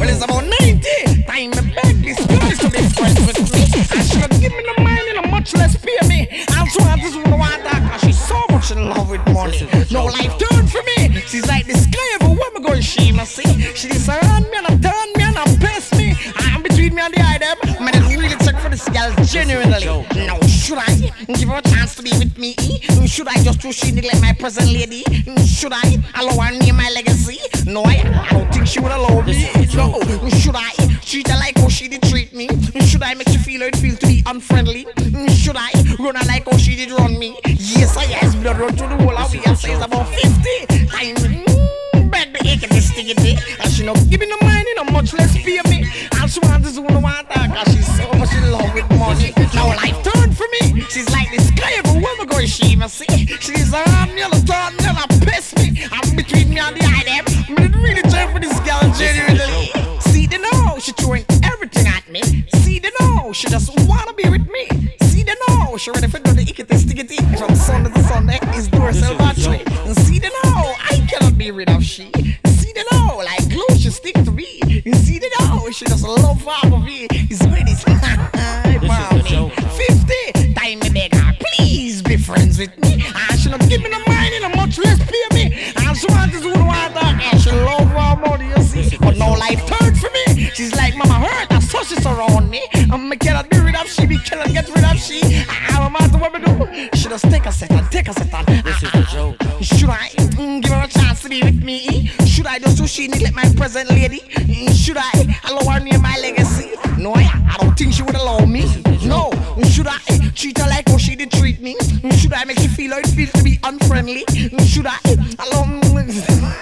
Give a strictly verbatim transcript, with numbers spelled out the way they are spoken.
is about ninety. Time to beg this girl to be friends with me. I should have given me the money and much less pay me. Also, I just wanna want that cause she's so much in love with money. No life turn for me. She's like the sky of a woman going she must see. She just around me and I turn me and I piss me. I'm between me and the item. Man, I really check for this girl genuinely. Now, should I give her a chance to be with me? Should I just do she neglect my present lady? Should I allow her name my legacy? No, I, I don't think she would allow me. No, should I treat her like how she did treat me? Should I make you feel how it feels to be unfriendly? Should I run her like how she did run me? Yes, I yes, blood run to the whole of me. I say it's about fifty times. Beg the ache and the sticky. And she not giving the money, no much less pay me. And she wants this woman want her cause she's so much in love with money. Now life turned for me. She's like the sky of a woman going she must see. She's around me, the turn me, and I piss me. I'm between me and the item. I didn't really turn for this girl genuinely. See the know, she throwing everything at me. See the know, she just wanna be with me. See the know, she ready for do the ickity stickity. From Sunday to Sunday, is do herself battery. And see the know, I cannot be rid of she. See the know, like glue, she stick to me. You see the know, she just love half of me. Is with this mommy. Fifty, time me beg her, please be friends with me. And she not give me no money, no much less pay me. And she want this woman want her, and she love her money, you see. But now life turned for me. She's like, mama hurt, that's so she surround me. And me cannot be rid of she, me cannot get rid of she. I'm a master what me do. She just take a set and take a set and This is the joke. should I mm, give her a chance to be with me? Should I just do she neglect my present lady? Mm, Should I allow her near my legacy? No, I, I don't think she would allow me. No, should I treat her like how she did treat me? Should I make you feel how it feels to be unfriendly? Should I allow